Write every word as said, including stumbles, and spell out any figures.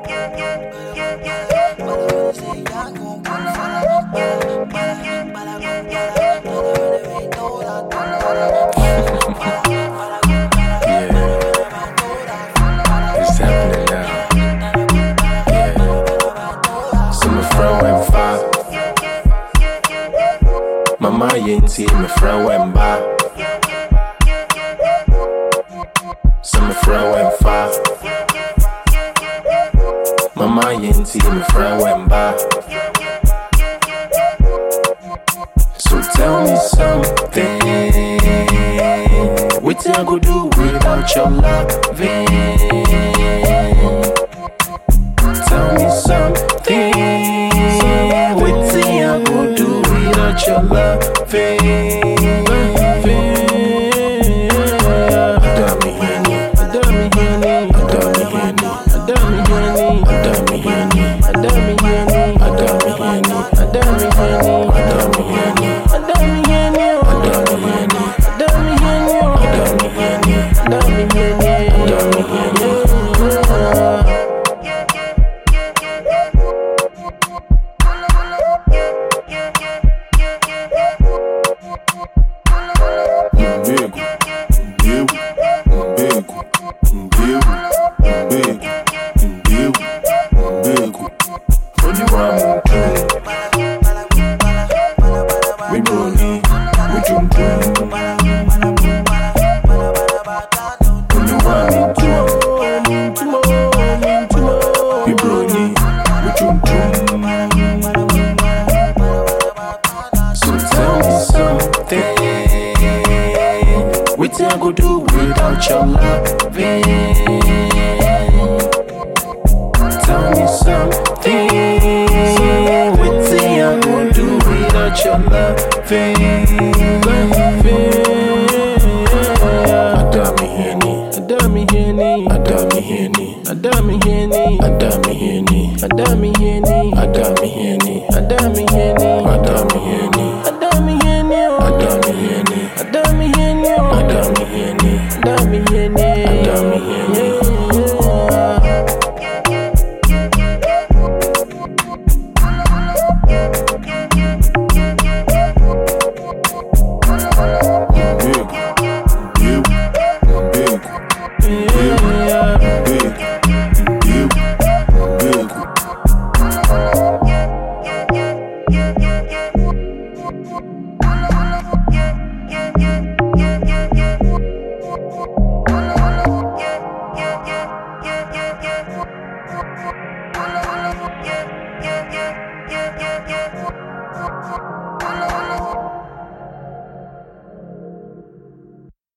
Mama yinti me fra wemba. Some fra wemfa. Mama yinti me fra wemba. So tell me something. What I go do without your loving? Tell me something. What I go do without your loving? Adami Henny, Adami Henny, Adami Henny, Adami Henny, Adami Henny, Adami Henny, Adami Henny, Adami Henny, Adami Henny, Adami Henny, Adami Henny, Adami Henny, Adami Henny, Adami Henny, Adami Henny. What I go do without your loving? Tell me something. What I go do without your loving? Adami Henny, Adami Henny, Adami Henny, Adami Henny, Adami Henny, Adami